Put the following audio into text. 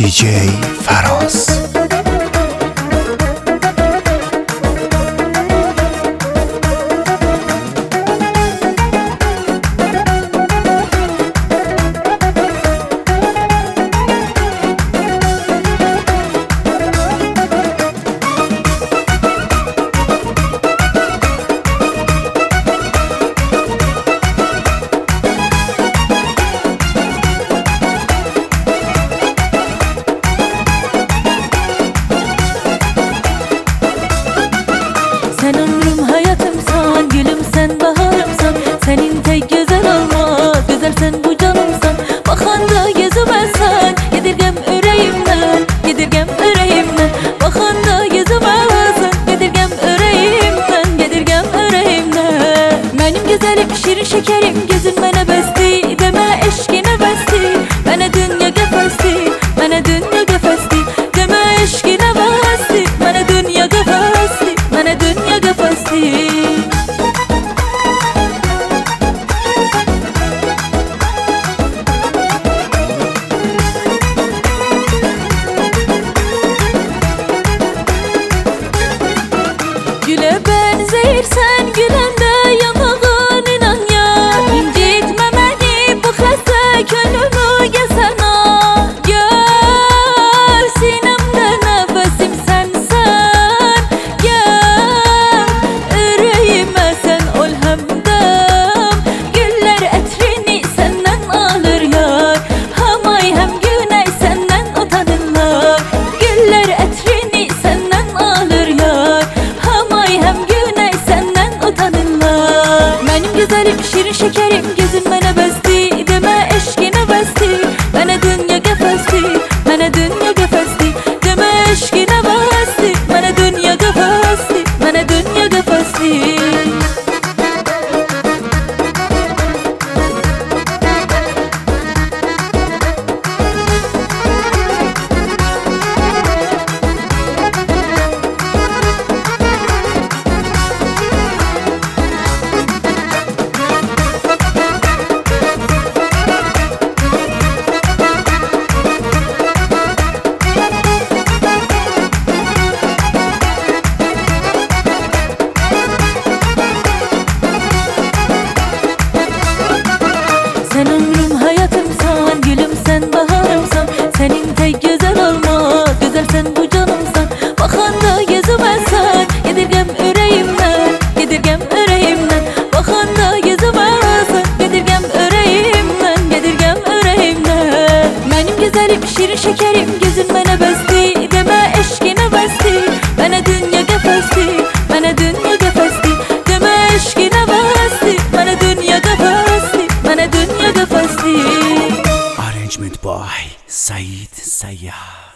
DJ فراس. Sen ömrüm hayatımsan, gülüm sen baharımsan. Senin tek güzel olmaz, güzel sen bu canımsan. Bakanda yüzümesən, yedirgem yüreğimden, yedirgem yüreğimden. Bakanda yüzümesən, yedirgem yüreğimden, yedirgem yüreğimden. Benim güzelim, şirin şekerim, gözün bana besti. Deme eşkine besti, bana dünya gefesti, bana dünya gefesti. Deme eşkine besti, bana dünya gefesti, bana dünya gefesti. Güle benzeyirsen güləndə yanağın inan ya. İncitmə məni bu xəstə könlümü gəsənə. Gəl sinəmdə nəfəsim sənsən. Gəl ürəyimə sən ol həmdəm. Güllər ətrini səndən alır yar. Həm ay həm güney səndən utanırlar. Güllər ətrini səndən alır yar. Həm ay həm güney səndən utanırlar. Mənim güzelim, şirin şekerim, gözün mənə bəsti. Demə eşqinə bəsti, mənə dünya qəfəsti, mənə dünya qəfəsti. Demə eşqinə bəsti, mənə dünya qəfəsti, mənə dünya qəfəsti. Sen ömrüm hayatımsan, gülüm sen baharımsan. Senin tek güzel olmaz, güzel sen bu canımsan. Bakanda yüzümesən, yedirgem yüreğimden, yedirgem yüreğimden. Bakanda yüzümesən, yedirgem yüreğimden, yedirgem yüreğimden. Benim güzelim, şirin şekerim, gözün mənə bəsti. Demə eşqinə bəsti, mənə dünya qəfəsti, mənə dünya qəfəsti. Demə eşqinə bəsti, mənə dünya qəfəsti, mənə dünya qəfəsti. Arrangement by Said Sayyar.